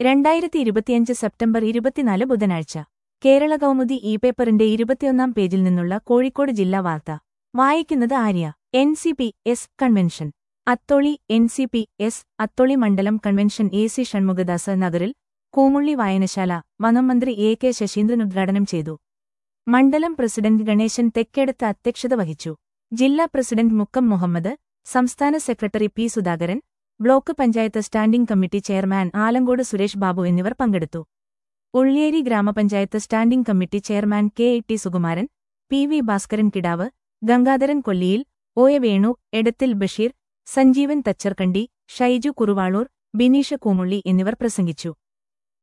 2025 September 24 ബുധനാഴ്ച കേരള കൗമുദി പേപ്പറിന്റെ 21-ാം പേജിൽ നിന്നുള്ള കോഴിക്കോട് ജില്ലാ വാർത്ത വായിക്കുന്നത് Arya. NCP-S convention Atholi NCP-S Atholi മണ്ഡലം കൺവെൻഷൻ AC ഷൺമുഖദാസ് നഗറിൽ കൂമുള്ളി വായനശാല വനം മന്ത്രി AK ശശീന്ദ്രൻ ഉദ്ഘാടനം ചെയ്തു. മണ്ഡലം പ്രസിഡന്റ് ഗണേശൻ തെക്കേടത്ത് അധ്യക്ഷത വഹിച്ചു. ജില്ലാ പ്രസിഡന്റ് മുക്കം മുഹമ്മദ്, സംസ്ഥാന secretary P Sudhakaran, block panchayat standing committee chairman Alangode Suresh Babu എന്നിവർ പങ്കെടുത്തു. Ulliyeri grama panchayat standing committee chairman KT Sukumaran, PV Bhaskaran Kidav, Gangadharan കൊല്ലിയിൽ, OA Venu, Edathil Basheer, Sanjeevan തച്ചർകണ്ടി, Shaiju കുറുവാളൂർ, Bineesha Koomulli എന്നിവർ പ്രസംഗിച്ചു.